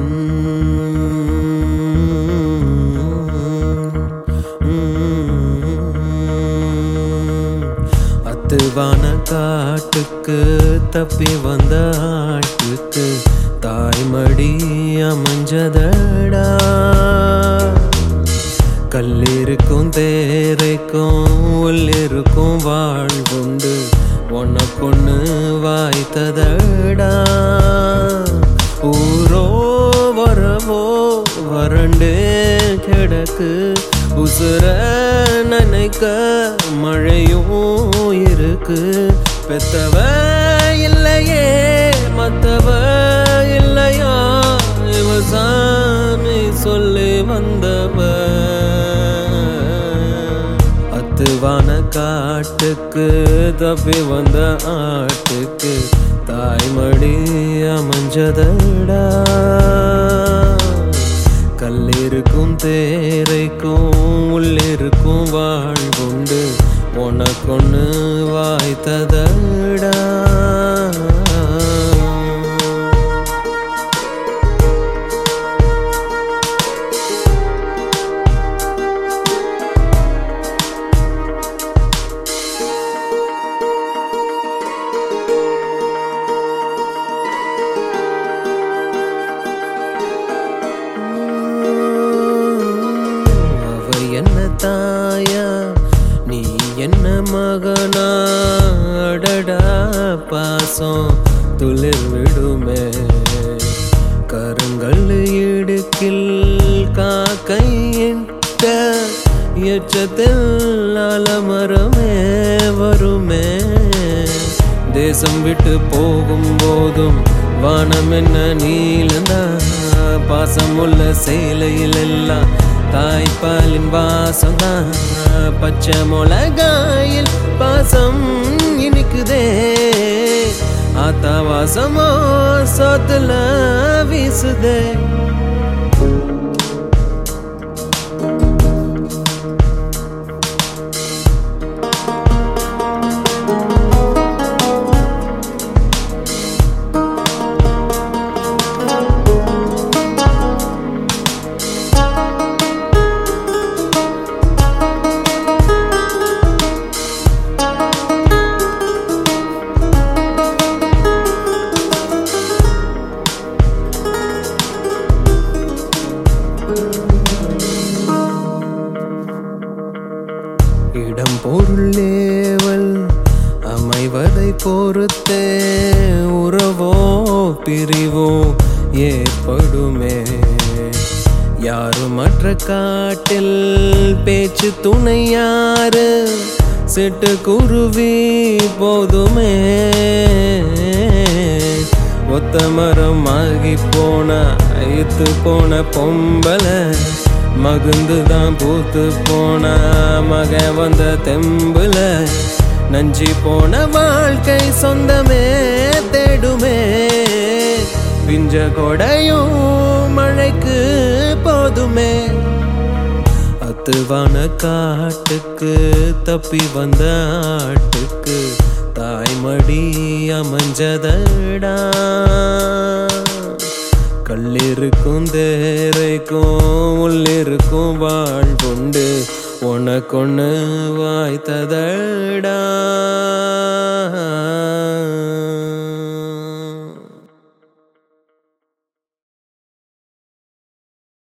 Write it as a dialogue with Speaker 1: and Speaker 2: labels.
Speaker 1: அத்துவான காட்டுக்கு தப்பி வந்த ஆட்டுக்கு தாய்மடி அமைஞ்சதடா. கல்லிருக்கும் தேரைக்கும் உள்ளிருக்கும் வாழ்வுண்டு உனக்கொன்னு வாய்த்ததடா. ஊரோ வரவோ வறண்டே கிடக்கு உசுர நினைக்க மழையும் இருக்கு. பெத்தவ இல்லையே மத்தவ இல்லையா இவ சாமி சொல்லி வந்தவ. அத்துவான காட்டுக்கு தப்பி வந்த ஆட்டுக்கு தாய்மடி அமைஞ்சதடா. கல்லிருக்கும் தேரைக்கும் உள்ளிருக்கும் வாழ்வுண்டு உனக்கொன்னு வாய்த்ததடா. என்ன தாயா நீ என்ன மகனா அடடா பாசம் துளிர் விடுமே. கருங்கல் இடுக்கில் காக்கையிட்ட எச்சத்தில் அலமரமே வருமே. தேசம் விட்டு போகும் போதும் வானம் என்ன நீளந்தா. பாசமுள்ள சேலையில் எல்லாம் தாய்ப்பாலின் வாசம்தான். பச்சை மிளகாயில் பாசம் இனிக்குதே. ஆத்தா வாசமோ சோத்துல வீசுதே. இடம் பொருளேவல் அமைவதை பொறுத்தே உறவோ பிரிவோ ஏற்படுமே. யாரும் மற்ற காட்டில் பேச்சு துணை யாரு சிட்டு குருவி போதுமே. ஒத்த மரம் ஆகி போன ஐத்து போன பொம்பளை மகுந்துதான் பூத்து போன மக வந்த தெம்புல. நஞ்சி போன வாழ்க்கை சொந்தமே தேடுமே. பிஞ்ச கொடையும் மழைக்கு போதுமே. அத்துவான காட்டுக்கு தப்பி வந்த ஆட்டுக்கு தாய்மடி அமைஞ்சதடா. கல்லிருக்கும் தேரைக்கும் உள்ளிருக்கும் வாழ்வுண்டு உனக்கொன்னு வாய்த்ததடா.